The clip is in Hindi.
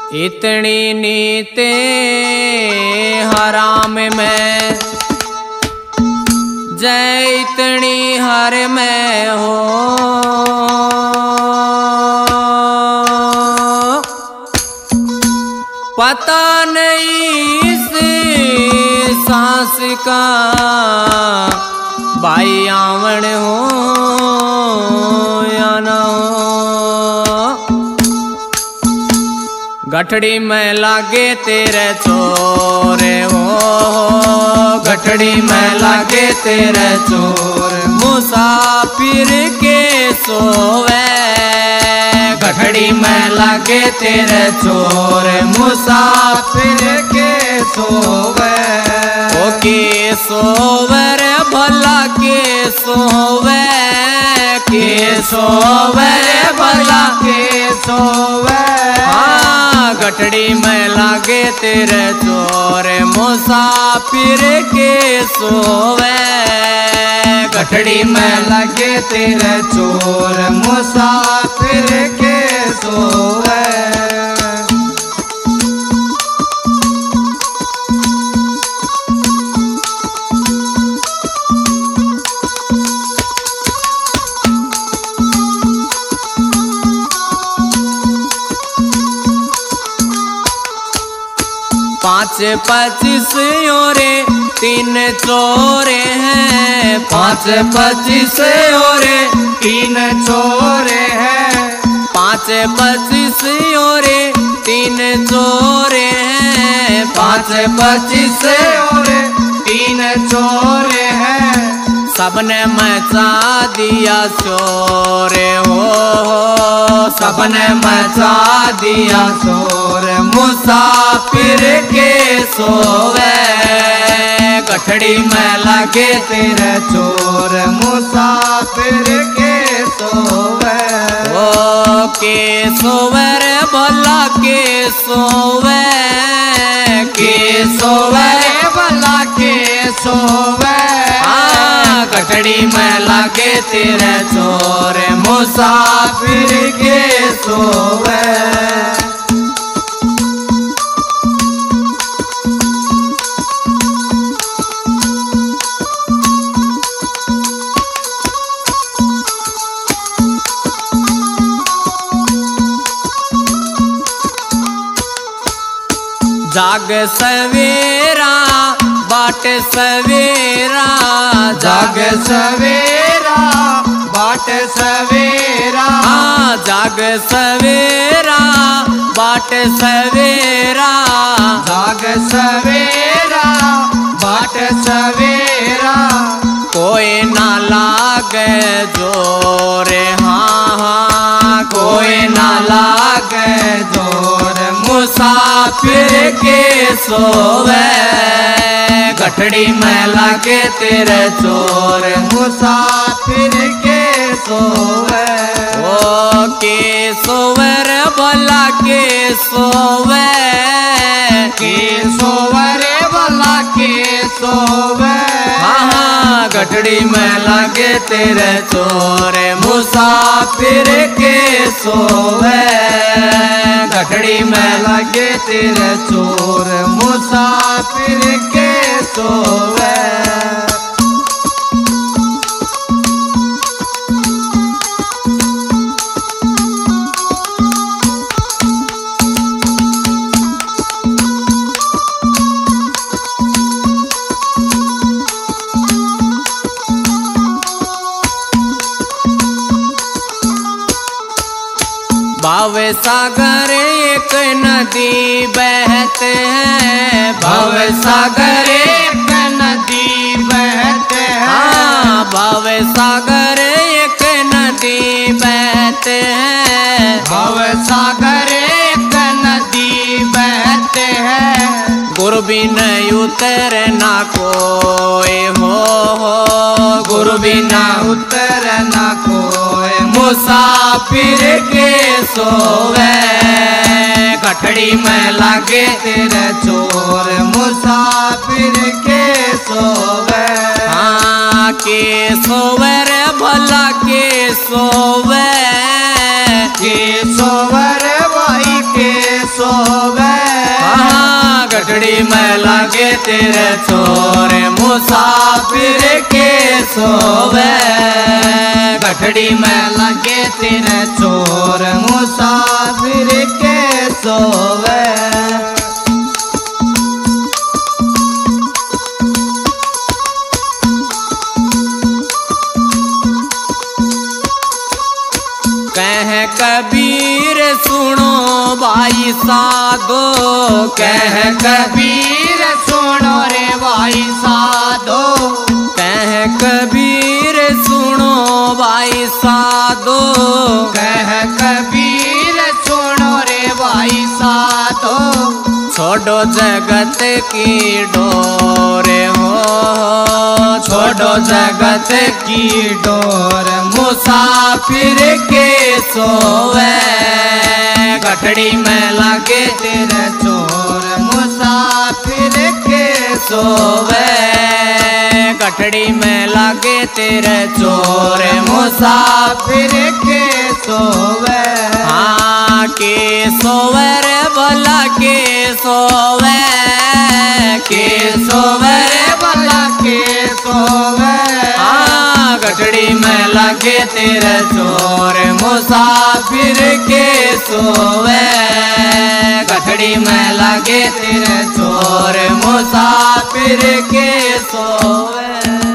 इतनी नीते हराम में जय इतनी हर में हो। पता नहीं इस सांस का भाई आवण हो या न हो। गठड़ी में लागे तेरे चोर हो, गठड़ी में लागे तेरे चोर। मुसाफिर के सोवे गठड़ी में लागे तेरे चोर। मुसाफिर के सोवे ओ के सोवर भला के सोवे, के सोवे भला के सोवे। गठड़ी में लागे तेरे चोर। मुसाफिर के सोवे गठड़ी में लागे तेरे चोर। मुसाफिर के सोवे। पाँच 25 ओरे 3 चोरे हैं। 5 25 ओरे 3 चोरे हैं। 5 25 ओरे 3 चोरे हैं। 5 25 ओरे 3 चोरे हैं। सबने मचा दिया शोर हो, सबने मचा दिया शोर। मुसाफिर के सोवे गठड़ी में लागे तेरे चोर। मुसाफिर के सोवे ओ के सोवर भला के सोवे, के सोवे भला के सोवे। गठड़ी में लागे तेरे चोर। मुसाफिर के सोवे। जाग सवेरा बाट सवेरा, जाग सवेरा बाट सवेरा। जाग सवेरा बाट सवेरा, जाग सवेरा बाट सवेरा। कोई ना लागे जोरे हाँ हाँ, कोई ना लागे जोर। मुसाफिर के सोवे गठड़ी में लागे तेरे चोर। मुसाफिर के सोवे ओ के सोवर भला के सोवे, के सोवर भला के सोवे। हाँ गठड़ी में लागे तेरे चोर। मुसाफिर के सोवे गठड़ी में लागे तेरे चोर। मुसाफिर के सोवे। भाव सागर एक नदी बहते हैं। भाव सागर एक नदी बहते हैं। भाव सागर एक नदी बहते हैं। भाव सागर एक नदी बहते हैं। गुरु बिन उतर ना कोई हो, गुरु बिना उतर ना कोई। मुसाफिर के सोवे गठड़ी में लागे तेरे चोर। मुसाफिर के सोवे हाँ के सोवर भला के सोवे, के सोवर भाई के सोवे। गठड़ी में लागे तेरे चोर मुसाफिर के सोवे। गठड़ी में लागे तेरे चोर मुसाफिर के सोवे। कह कबीर सुनो भाई साधो, कह कबीर सुनो रे भाई साधो, कह कबीर सुनो भाई साधो, कह कबीर सुनो रे भाई साधो। छोड़ो जगत की डोरे हो, छोड़ो जगत की डोर मुसाफिर के सोवे। गठड़ी में लागे तेरे चोर मुसाफिर के सोवे। गठड़ी में लागे तेरे चोर मुसाफिर के सोवे। हाँ के सोवे रे भला के सोवे, के सोवे रे भला के सोवे। हाँ गठड़ी में लागे तेरे चोर मुसाफिर के सोवे। गठड़ी में लागे तेरे चोर मुसाफिर के सोवे।